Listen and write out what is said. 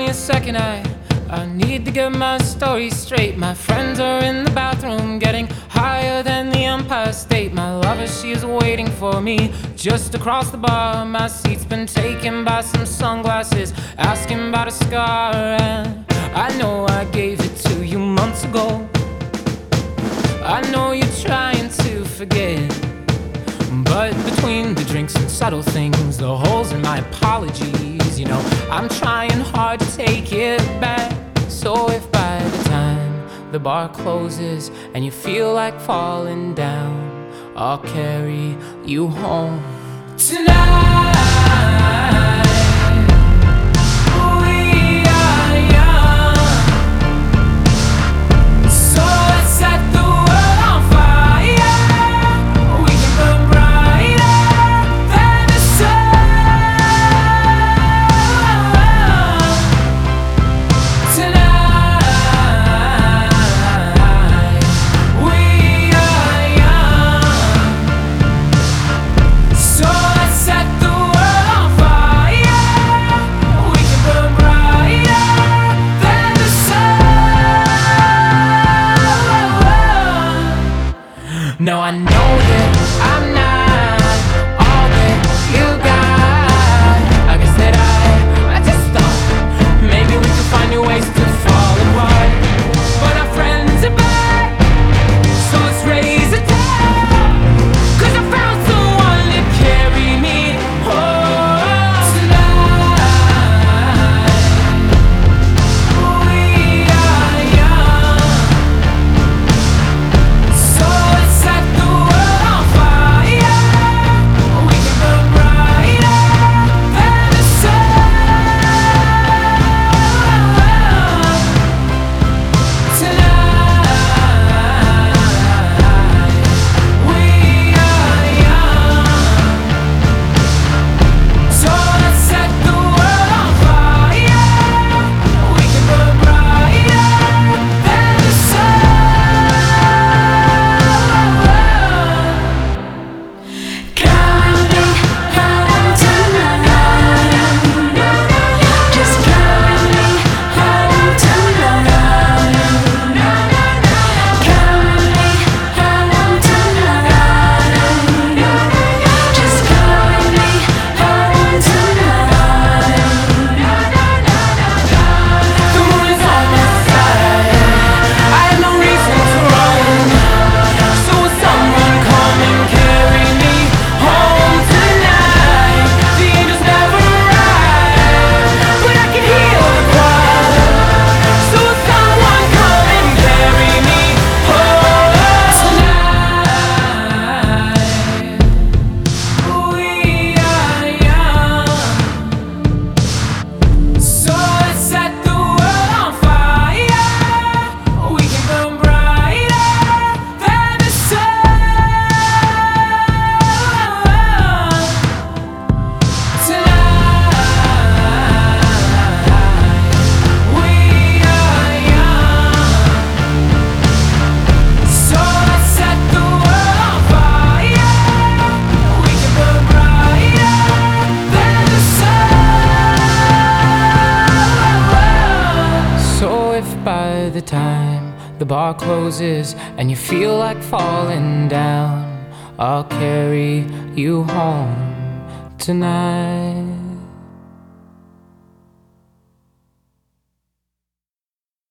me a second, I need to get my story straight. My friends are in the bathroom getting higher than the Empire State. My lover, she is waiting for me just across the bar. My seat's been taken by some sunglasses, asking about a scar. And I know I gave it to you months ago. I know you're trying to forget, but between the drinks and subtle things, the holes in my apologies, you know, I'm trying hard to take it back. So if by the time the bar closes and you feel like falling down, I'll carry you home tonight. No, I know that I'm not all that you got. I guess that I just thought maybe we could find new ways to fall apart. But our friends are back, so let's raise a toast, 'cause I found someone to carry me home tonight. We are young, so let's set the world on fire. We can burn brighter than the sun tonight. We are young, so let's set the world on fire. We can burn brighter than the sun. Carry me home tonight. Just carry me home tonight. Carry me home tonight. Just carry me home tonight. The moon is on my side, I have no reason to run. So will someone come and carry me home tonight? The angels never arrive, but I can hear the choir. So will someone come and carry me home tonight? We are young, so let's set the world on fire. We can burn brighter than the sun tonight. We are young, so let's set the world on fire. We can burn brighter than the sun. So if by the time the bar closes and you feel like falling down, I'll carry you home tonight.